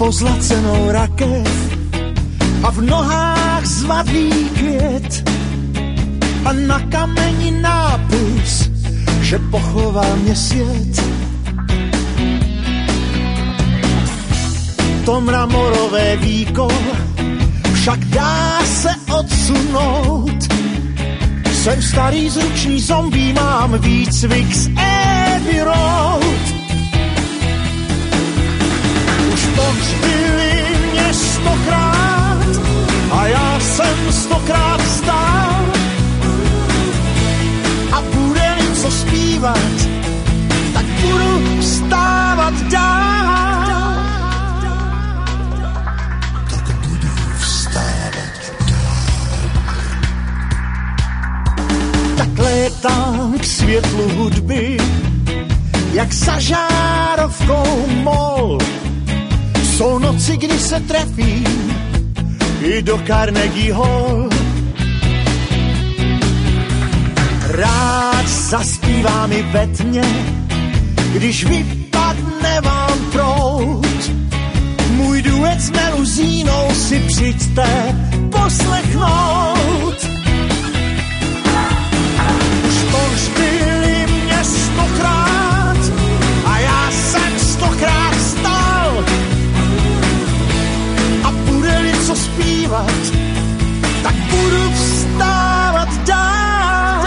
pozlacenou rakev a v nohách zvadlý květ a na kameni nápis, že pochoval mě svět. To mramorové víko však dá se odsunout. Jsem starý zručný zombie, mám výcvik z Abbey Road. Už pohřbili mě 100krát a já jsem 100krát vstál. A bude-li co zpívat, tak budu vstávat dál. Tak budu vstávat dál. Tak létám k světlu hudby, jak za žárovkou mol. Jsou noci, kdy se trefím i do Carnegie Hall. Rád zaspívám i ve tmě, když vypadne vám proud. Můj duet s meluzínou si přijďte poslechnout. Už pohřbili mě 100krát a já jsem 100krát vstal. A bude-li co zpívat, tak budu vstávat dál.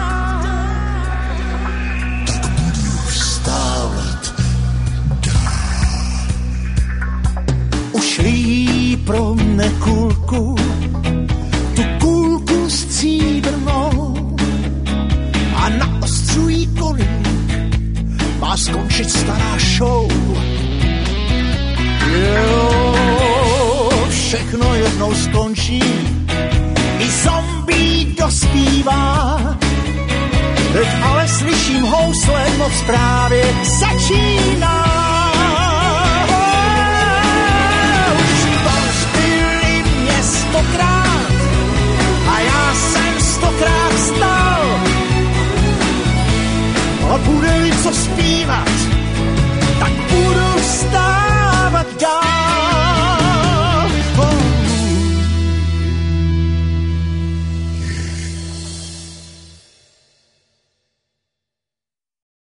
Tak budu vstávat dál. Už líjí pro mne kulku, tu kulku stříbrnou a na ostřují koník má skončit stará show. Jo, všechno jednou skončí, i zombie dospívá. Teď ale slyším housle, noc právě začíná.